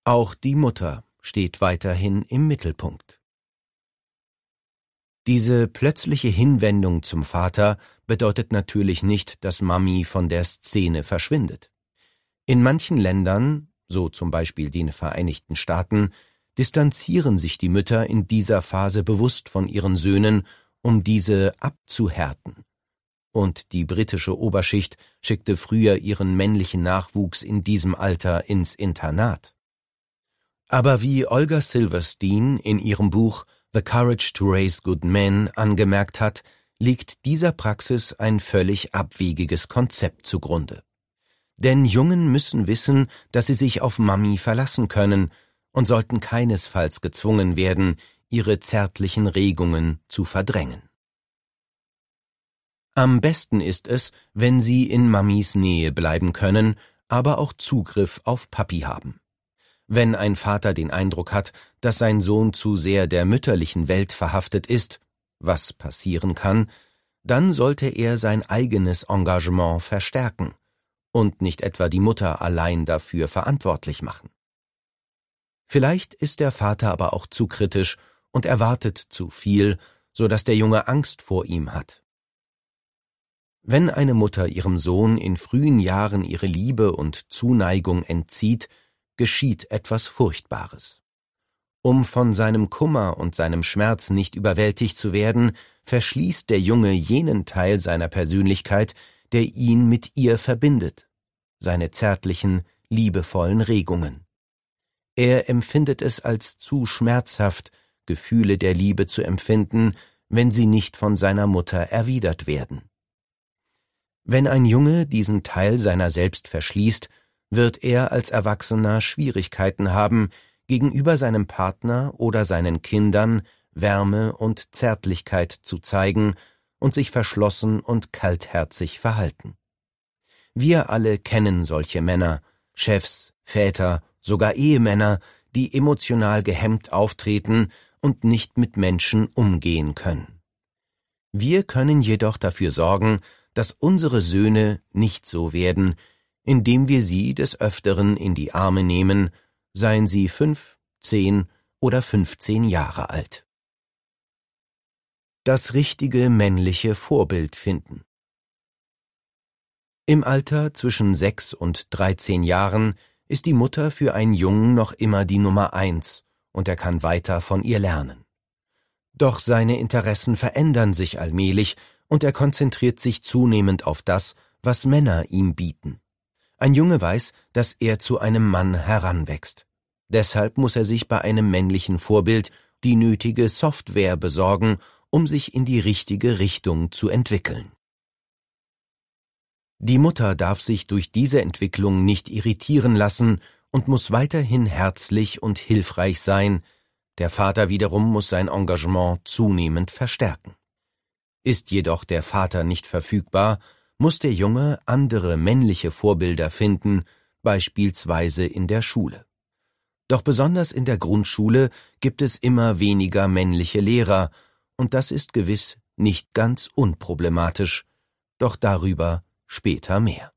Auch die Mutter steht weiterhin im Mittelpunkt. Diese plötzliche Hinwendung zum Vater bedeutet natürlich nicht, dass Mami von der Szene verschwindet. In manchen Ländern, so zum Beispiel den Vereinigten Staaten, distanzieren sich die Mütter in dieser Phase bewusst von ihren Söhnen, um diese abzuhärten. Und die britische Oberschicht schickte früher ihren männlichen Nachwuchs in diesem Alter ins Internat. Aber wie Olga Silverstein in ihrem Buch The Courage to Raise Good Men angemerkt hat, liegt dieser Praxis ein völlig abwegiges Konzept zugrunde. Denn Jungen müssen wissen, dass sie sich auf Mami verlassen können und sollten keinesfalls gezwungen werden, ihre zärtlichen Regungen zu verdrängen. Am besten ist es, wenn sie in Mamis Nähe bleiben können, aber auch Zugriff auf Papi haben. Wenn ein Vater den Eindruck hat, dass sein Sohn zu sehr der mütterlichen Welt verhaftet ist, was passieren kann, dann sollte er sein eigenes Engagement verstärken und nicht etwa die Mutter allein dafür verantwortlich machen. Vielleicht ist der Vater aber auch zu kritisch und erwartet zu viel, so dass der Junge Angst vor ihm hat. Wenn eine Mutter ihrem Sohn in frühen Jahren ihre Liebe und Zuneigung entzieht, geschieht etwas Furchtbares. Um von seinem Kummer und seinem Schmerz nicht überwältigt zu werden, verschließt der Junge jenen Teil seiner Persönlichkeit, der ihn mit ihr verbindet, seine zärtlichen, liebevollen Regungen. Er empfindet es als zu schmerzhaft, Gefühle der Liebe zu empfinden, wenn sie nicht von seiner Mutter erwidert werden. Wenn ein Junge diesen Teil seiner selbst verschließt, wird er als Erwachsener Schwierigkeiten haben, gegenüber seinem Partner oder seinen Kindern Wärme und Zärtlichkeit zu zeigen und sich verschlossen und kaltherzig verhalten. Wir alle kennen solche Männer, Chefs, Väter, sogar Ehemänner, die emotional gehemmt auftreten und nicht mit Menschen umgehen können. Wir können jedoch dafür sorgen, dass unsere Söhne nicht so werden, indem wir sie des Öfteren in die Arme nehmen, seien sie 5, 10 oder 15 Jahre alt. Das richtige männliche Vorbild finden. Im Alter zwischen 6 und 13 Jahren ist die Mutter für einen Jungen noch immer die Nummer 1 und er kann weiter von ihr lernen. Doch seine Interessen verändern sich allmählich und er konzentriert sich zunehmend auf das, was Männer ihm bieten. Ein Junge weiß, dass er zu einem Mann heranwächst. Deshalb muss er sich bei einem männlichen Vorbild die nötige Software besorgen, um sich in die richtige Richtung zu entwickeln. Die Mutter darf sich durch diese Entwicklung nicht irritieren lassen und muss weiterhin herzlich und hilfreich sein, der Vater wiederum muss sein Engagement zunehmend verstärken. Ist jedoch der Vater nicht verfügbar, muss der Junge andere männliche Vorbilder finden, beispielsweise in der Schule. Doch besonders in der Grundschule gibt es immer weniger männliche Lehrer, und das ist gewiss nicht ganz unproblematisch, doch darüber später mehr.